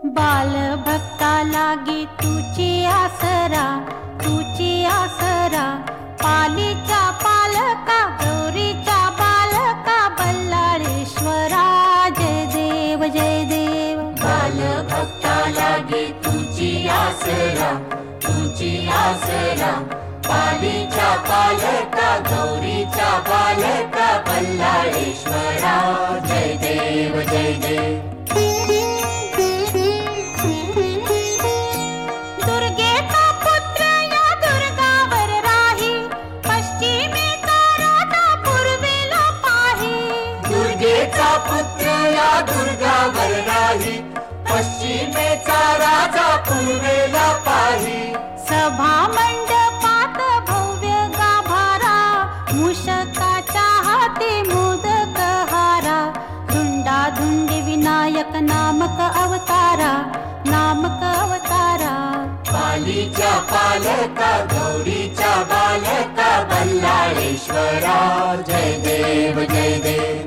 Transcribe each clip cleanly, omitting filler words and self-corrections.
बाल भक्ता लागे तुची आसरा, तुची आसरा. पालीच्या पालका, गौरीच्या बालका, बल्लाळेश्वरा. जय देव जय देव. बाल भक्ता लागे तुची आसरा, तुची आसरा. पालीच्या पालका, गौरीच्या बालका, बल्लाळेश्वरा. जय देव जय देव. दुर्गेचा पुत्र या दुर्गावर राही, पश्चिमेचा राजा पूर्वेला पाही. दुर्गेचा पुत्र या दुर्गावर राही, पश्चिमेचा राजा पूर्वेला पाही. सभा मंडपात भव्य गाभारा, मूषकाच्या हाती मोदक हारा. धुंडाधुंडी विनायक नामक अवतारा, नामक अवतारा. पालीच्या पालका, गौरीच्या बालका, बल्लाळेश्वरा. जय देव जय देव.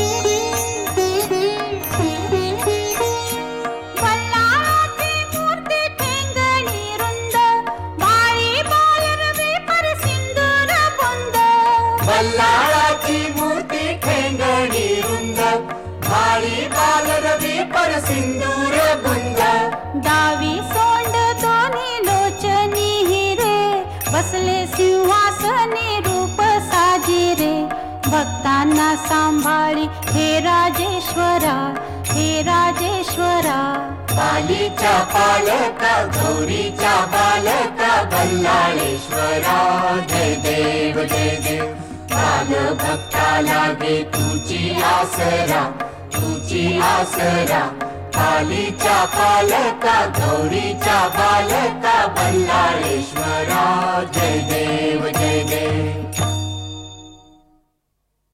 बल्लाळाची मूर्ती ठेंगणी रुंद, भाळी बालरवी पर सिंदूर बुंद. बल्लाळाची मूर्ती ठेंगणी रुंद, भाळी बालरवी पर सिंदूर बुंद. डावी सोंड दोन्ही लोचनी हिरे, बसले सिंहासनी रूप साजिरे. भक्तांना सांभाळी हे राजेश्वरा, हे राजेश्वरा. पालीच्या पालका, गौरीच्या बालका, बल्लाळेश्वरा. जय देव जय देव. बाल भक्ता लागे तुची आसरा, तुची आसरा. पालीच्या पालका, गौरीच्या बालका, बल्लाळेश्वरा. जय देव.